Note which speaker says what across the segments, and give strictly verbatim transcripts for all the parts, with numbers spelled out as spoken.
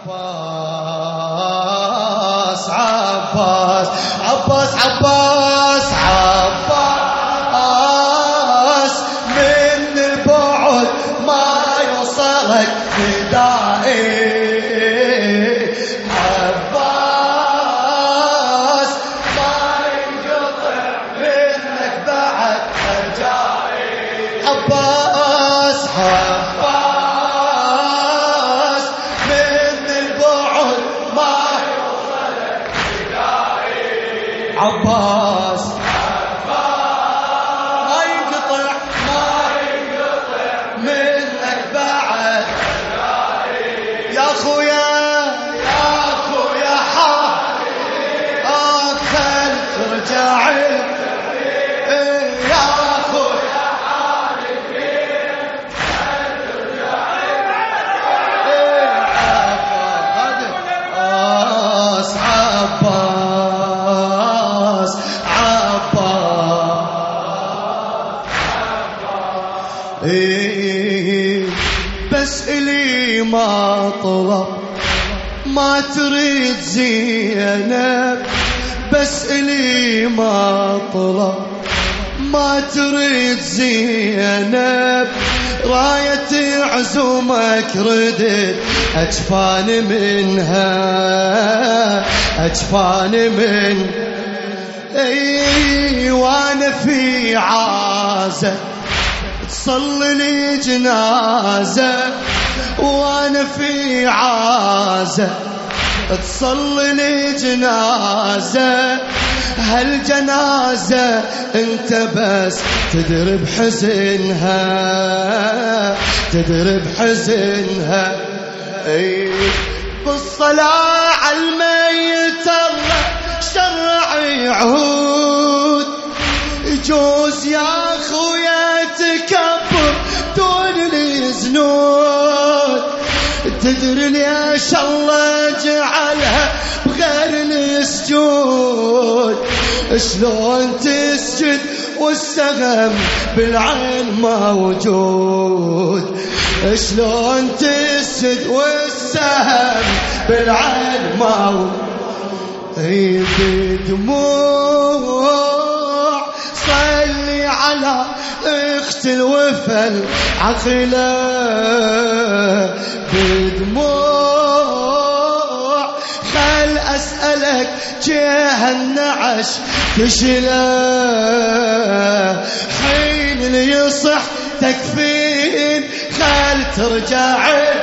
Speaker 1: عباس عباس عباس عباس عباس من البعد ما يوصلك فدائي عباس ما ينقطع منك بعد رجائي عباس عباس من البعد ما يوصلك فدائي عباس ما ينقطع ما ينقطع منك بعد يا خويا يا خويا حبيبي أكثر ترجع يا خويا حبيبي ترجع عباس عباس عباس بس إلي ما طلب ما تريد زينب بس إلي ما طلب ما تريد زينب راية عزومك ردت أجفان منها أجفان من اي وانا في عازة تصلي لي جنازة وانا في عازة تصلي لي جنازة هالجنازة انت بس تدري بحزنها تدري بحزنها اي بالصلاة على الميت الله شرعي عهود يجوز يا خويا تكبر دون الزنود تدري ليش الله جعلها بغير السجود شلون تسجد والسهم بالعين موجود شلون تسجد والسهم بالعين موجود اي بدموع صلي على اخت الوفا العقله بدموع خل اسالك جه النعش تشله حين اللي يصح تكفين خل ترجع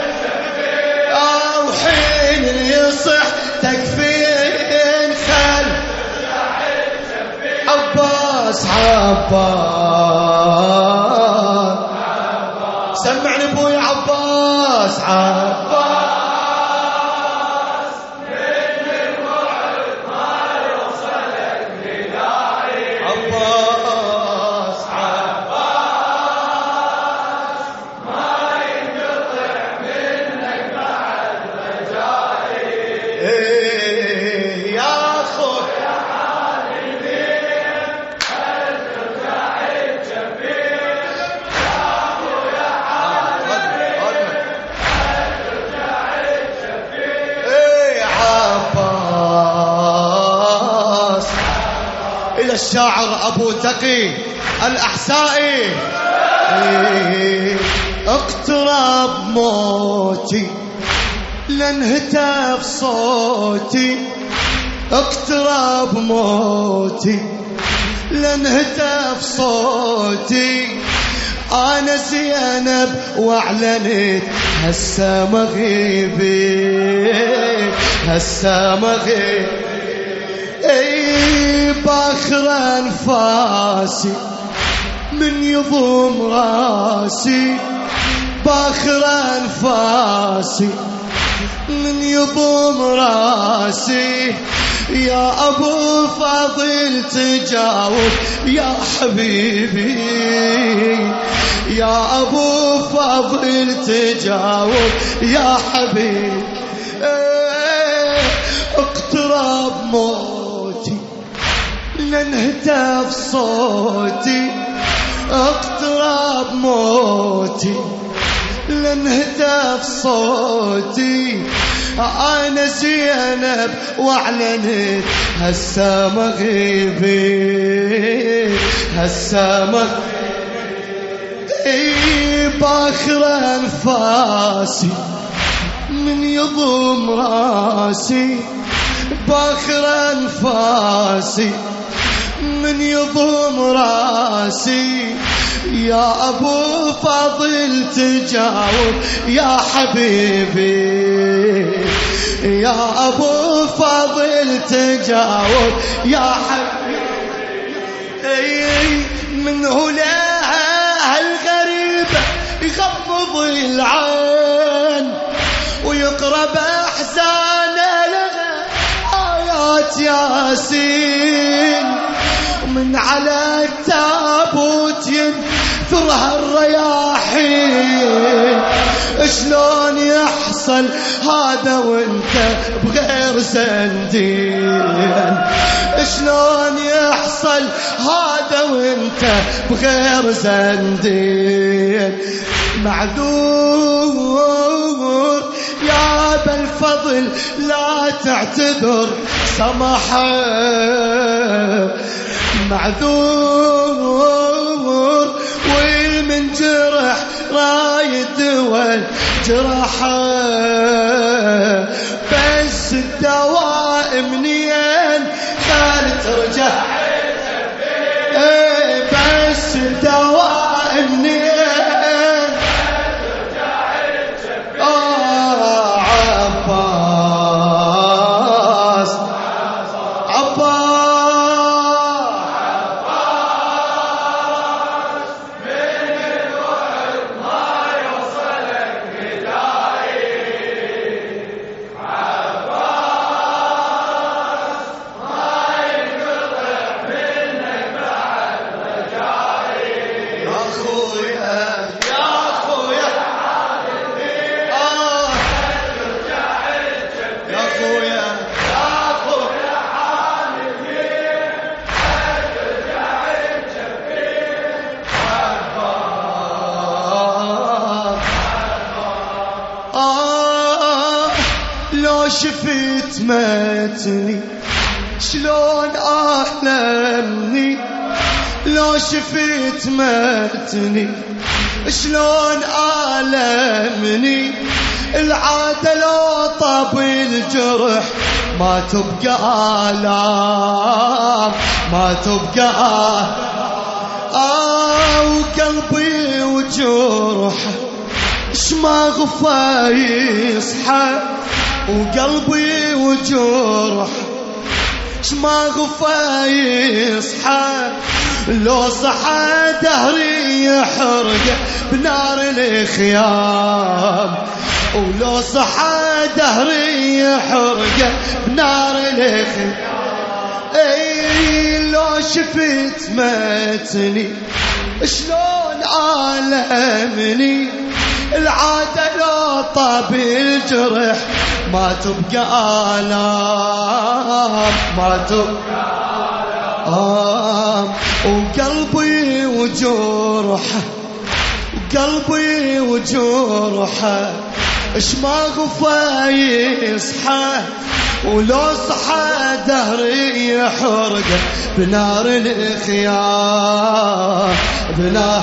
Speaker 1: او حين اللي يصح تكفين خل عباس عباس سمعني ابوي عباس عباس من البعد ما يوصلك ندائي عباس عباس ما ينقطع منك بعد رجائي يا خويا إلى الشاعر أبو تقي الأحسائي اقترب موتي لانهتف صوتي اقترب موتي لانهتف صوتي أنا زينب وأعلنت هسا مغيبي هسا مغيبي اي باخر انفاسي من يضم راسي باخر انفاسي من يضم راسي يا ابو فاضل تجاوب يا حبيبي يا ابو فاضل تجاوب يا حبيبي اقترب موتي لانهتف صوتي اقترب موتي لانهتف صوتي أنا زينب وأعلنت هسا مغيبي هسا مغيبي باخر أنفاسي من يضم راسي باخر أنفاسي من يضم راسي يا أبو فاضل تجاوب يا حبيبي يا أبو فاضل تجاوب يا حبيبي من هنا هالغريبة يغمض العين ويقرب أحزانه لها آيات ياسين من على التابوت ينثرها الرياحين شلون يحصل هذا وانت بغير زندين شلون يحصل هذا وانت بغير زندين معذور يا ابا الفضل لا تعتذر سمحا معذور ومن جرح رايد والجرحة بس الدواء منين قال ترجع ايه بس الدواء منين آه عباس عباس شفت ماتني شلون ألمني لو شفت ماتني شلون ألمني العادة لو طب الجرح ما تبقى آلام ما تبقى آه وقلبي وجرحه شما غفا يصحى وقلبي وجرح شما غفا يصحى لو صحى دهري يحرق بنار الخيام ولو صحى دهري يحرق بنار الخيام اي لو شفت ماتني شلون ألمني العادة لو طاب الجرح ما تبقى آلام ما تبقى آلام وقلبي وجرحه قلبي وجرحه اشما غفا يصحى ولو صحى دهري يحرق بنار الخيام بنار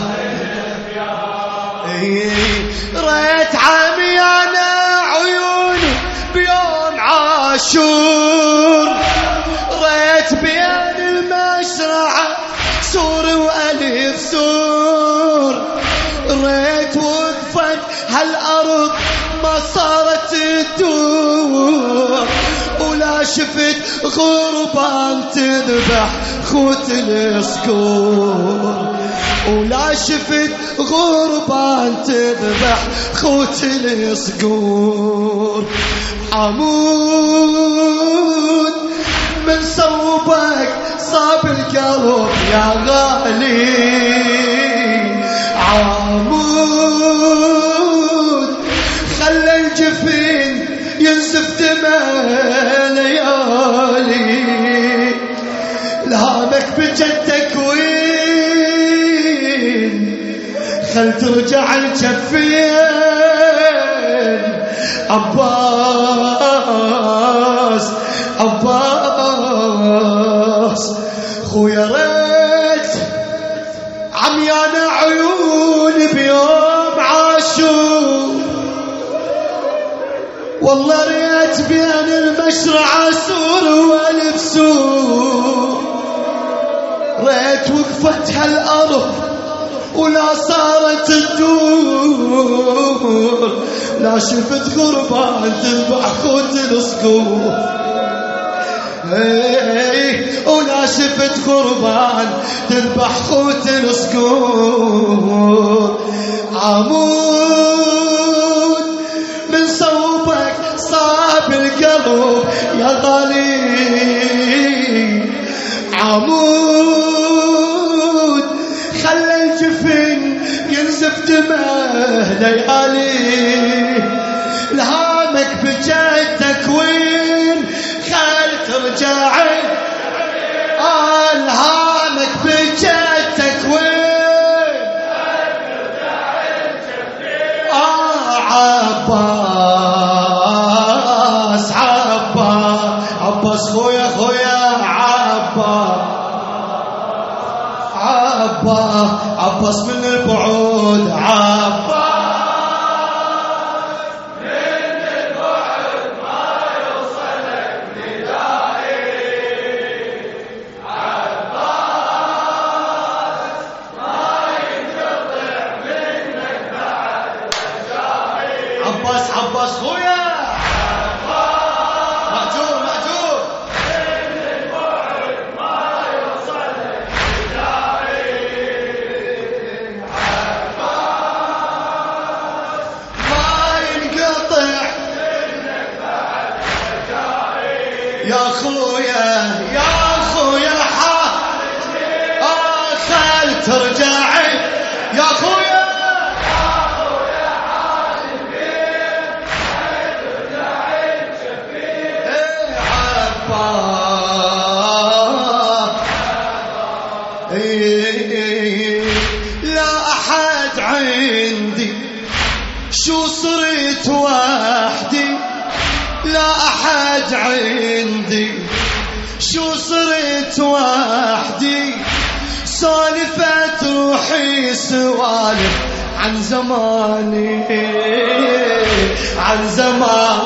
Speaker 1: ريت عميانا عيوني بيوم عاشور ريت بين المشرعة سور وألف سور ريت وقفت هالأرض ما صارت تدور ولا شفت غربان تذبح خوت الصقور ولا شفت غربان تذبح خوت الصقور عمود من صوبك صاب القلب يا غالي عمود خلى الجفين ينزف دمه ليالي لهامك بجدك وين خل ترجع الجفين عباس عباس عباس خويا ريت عميانا عيوني بيوم عاشور والله ريت بين المشرعة سور والبسور ريت وقفت هالأرض ولا صارت تدور لا شفت غربان تذبح خوت الصقور ولا شفت غربان تذبح خوت الصقور عمود من صوبك صاب القلب يا غالي عمود خلى الجفن ينزف دمه ليالي لهامك بجدك وين خل ترجعي آه لهامك بجدك وين آه عباس عباس عباس خويا خويا عباس عباس عباس من البعود عباس
Speaker 2: من البعد ما يوصلك ندائي عباس ما ينقطع منك بعد رجائي
Speaker 1: عباس عباس خويا مأجور مأجور
Speaker 2: من البعد ما يوصلك ندائي
Speaker 1: ما ينقطع
Speaker 2: منك بعد رجائي
Speaker 1: يا خويا يا خويا آه خل ترجعي يا خويا إيه عباس إيه لا أحد عندي شو صرت وحدي لا أحد عندي شو صرت وحدي سالفت روحي سوالف عن زماني عن زمان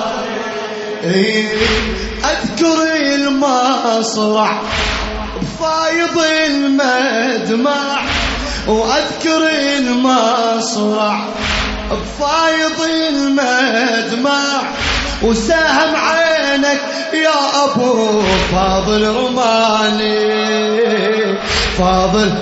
Speaker 1: أذكر المصرع فايض المدمع وأذكر المصرع بفايض المدمع وسهم عينك يا أبو فاضل رماني فاضل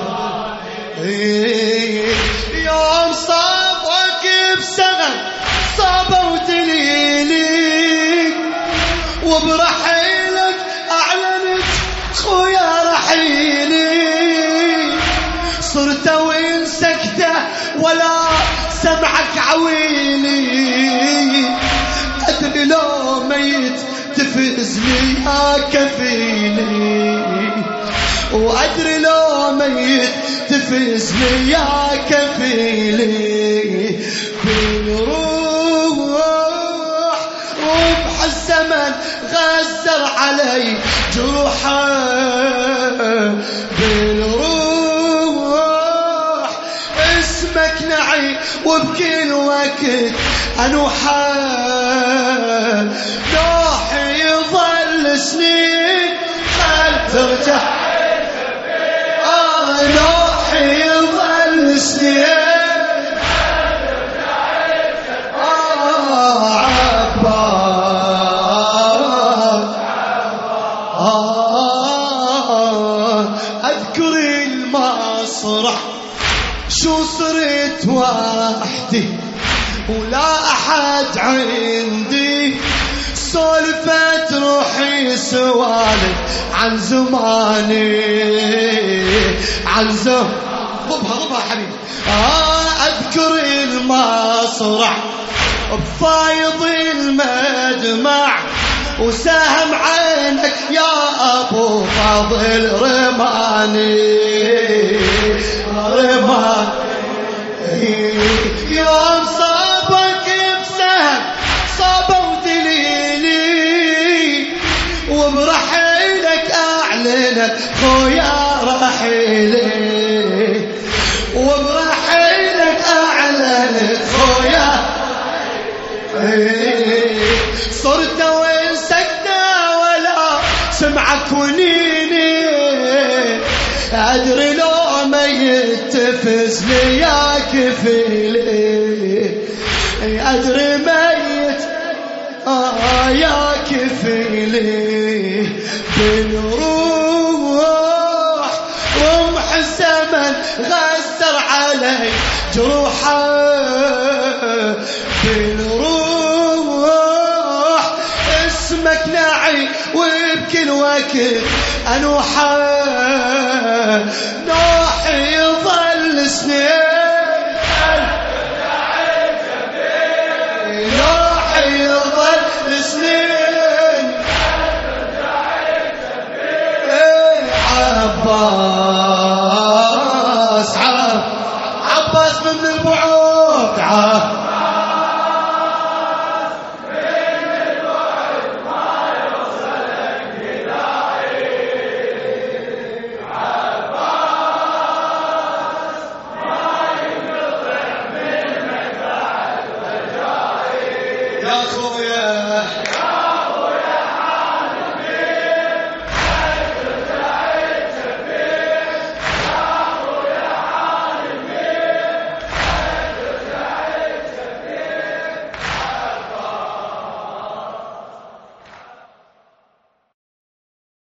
Speaker 1: يوم صابك بسهم صابوا دليلي وبرحيلك أعلنت خويا رحيلي صرت وين سكتة ولا سمعك عويلي أدري لو ميت تفزني يا كفيلي وأدري لو ميت تفزني يا كفيلي بالروح ربح الزمن غزر علي جروحه بالروح اسمك نعي وبكل وقت أنوحه نوحي يظل سنين خل ترجع آه نوحي يظل سنين آه عباس آه أذكر المسرح شو صرت وحدي ولا أحد عندي سولفت روحي سوالف عن زماني عن زمان ضبها ضبها حبيبي آه أذكر المسرح بفايض المدمع وسهم عينك يا أبو فاضل رماني رماني يوم صابك بسهم صابوا دليلي عندنا خويا رحيلي وبرحيلك أعلن خويا صرت وين سكتة ولا سمعك ونيني أدري لو ميت تفزني يا كفيلي أدري ميت آه يا كفيلي بنروح رمح الزمن غسر علي جروحه بنروح اسمك نعي وبكل وقت أنوحه نوحي يظل سنين نوحي يظل سنين عباس عباس من البعود